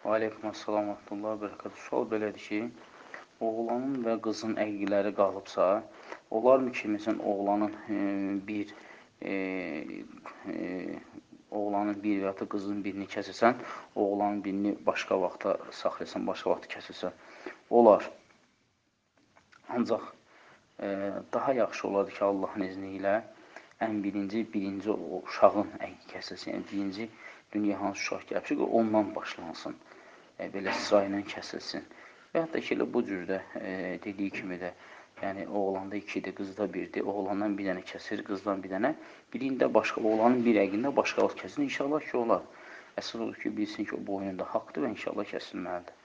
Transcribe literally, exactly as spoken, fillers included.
Aleyküm əssalam və rahmetullah və bərəkətuhu. Sual belədir ki, oğlanın və qızın əqiləri qalıbsa, olarmı ki, məsələn, oğlanın e, bir e, e, oğlanın bir və ya da qızın birini kəsəsən, oğlanın birini başqa vaxta saxlayasan, başqa vaxta kəsəsən, olar. Ancaq e, daha yaxşı olardı ki, Allahın izni ilə ən birinci, birinci o uşağın əqi kəsilsin. Yəni, birinci dünya hansı uşaq gəlibsə ki, ondan başlansın. E, belə sırayla kəsilsin. Və hətta ki, elə bu cürdə e, dediyi kimi də, yəni oğlanda ikidir, qızda birdir, oğlandan bir dənə kəsir, qızdan bir dənə, birində başqa, oğlanın bir əqində başqa vaxt kəsir. İnşallah ki, olar. Əsas odur ki, bilsin ki, o boynunda haqdır və inşallah kəsilməlidir.